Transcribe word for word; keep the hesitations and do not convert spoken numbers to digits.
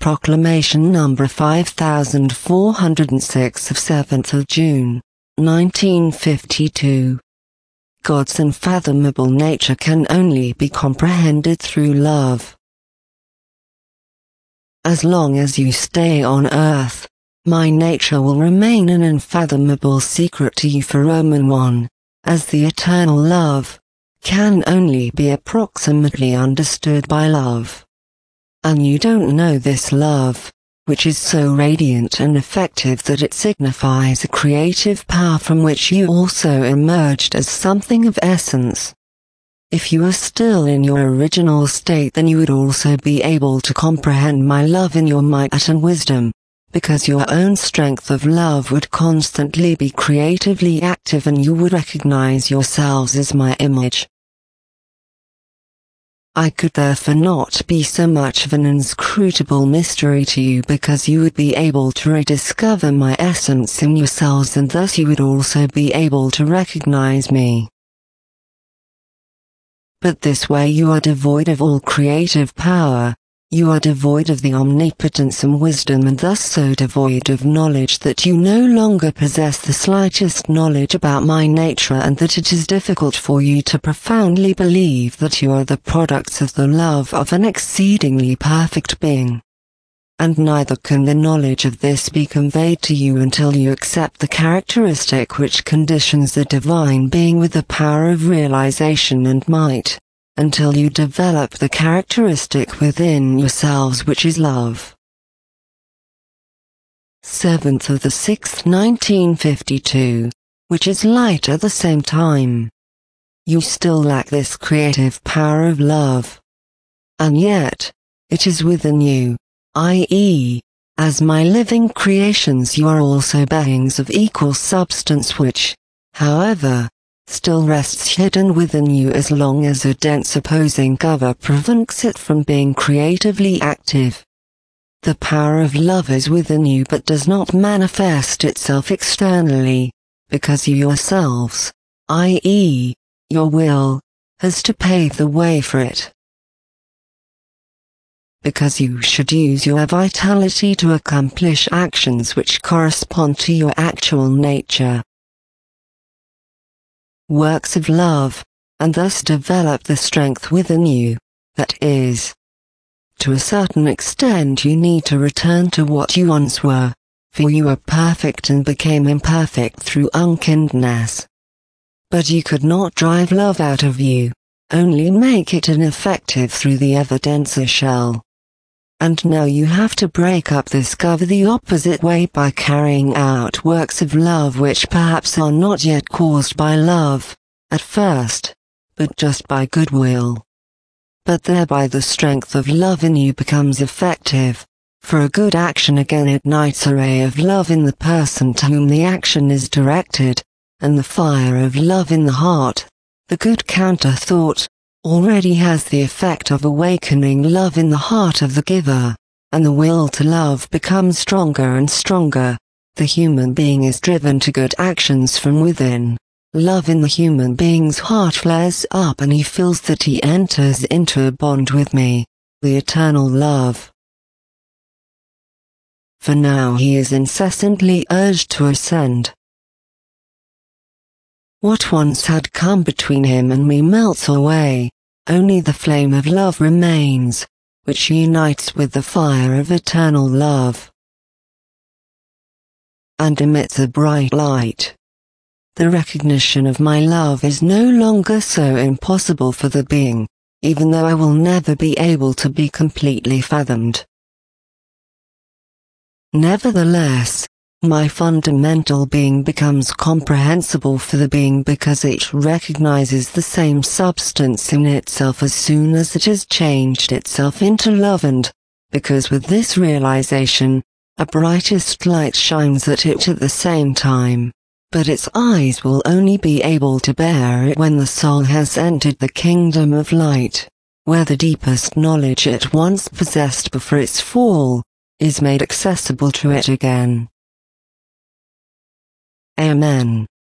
Proclamation number five thousand four hundred six of seventh of June, nineteen fifty-two. God's unfathomable nature can only be comprehended through love. As long as you stay on earth, my nature will remain an unfathomable secret to you, for Romans one, as the eternal love, can only be approximately understood by love. And you don't know this love, which is so radiant and effective that it signifies a creative power from which you also emerged as something of essence. If you are still in your original state, then you would also be able to comprehend my love in your might and wisdom, because your own strength of love would constantly be creatively active and you would recognize yourselves as my image. I could therefore not be so much of an inscrutable mystery to you, because you would be able to rediscover my essence in yourselves, and thus you would also be able to recognize me. But this way you are devoid of all creative power, you are devoid of the omnipotence and wisdom, and thus so devoid of knowledge that you no longer possess the slightest knowledge about my nature, and that it is difficult for you to profoundly believe that you are the products of the love of an exceedingly perfect being. And neither can the knowledge of this be conveyed to you until you accept the characteristic which conditions the divine being with the power of realization and might, until you develop the characteristic within yourselves which is love. seventh of the sixth nineteen fifty-two, which is light at the same time. You still lack this creative power of love. And yet, it is within you, that is, as my living creations you are also beings of equal substance which, however, still rests hidden within you as long as a dense opposing cover prevents it from being creatively active. The power of love is within you but does not manifest itself externally, because you yourselves, that is, your will, has to pave the way for it. Because you should use your vitality to accomplish actions which correspond to your actual nature. Works of love, and thus develop the strength within you, that is. To a certain extent you need to return to what you once were, for you were perfect and became imperfect through unkindness. But you could not drive love out of you, only make it ineffective through the ever denser shell. And now you have to break up this cover the opposite way by carrying out works of love which perhaps are not yet caused by love, at first, but just by goodwill. But thereby the strength of love in you becomes effective, for a good action again ignites a ray of love in the person to whom the action is directed, and the fire of love in the heart, the good counter-thought, already has the effect of awakening love in the heart of the giver, and the will to love becomes stronger and stronger. The human being is driven to good actions from within. Love in the human being's heart flares up and he feels that he enters into a bond with me, the eternal love. For now he is incessantly urged to ascend. What once had come between him and me melts away. Only the flame of love remains, which unites with the fire of eternal love, and emits a bright light. The recognition of my love is no longer so impossible for the being, even though I will never be able to be completely fathomed. Nevertheless, my fundamental being becomes comprehensible for the being because it recognizes the same substance in itself as soon as it has changed itself into love, and, because with this realization, a brightest light shines at it at the same time, but its eyes will only be able to bear it when the soul has entered the kingdom of light, where the deepest knowledge it once possessed before its fall, is made accessible to it again. Amen.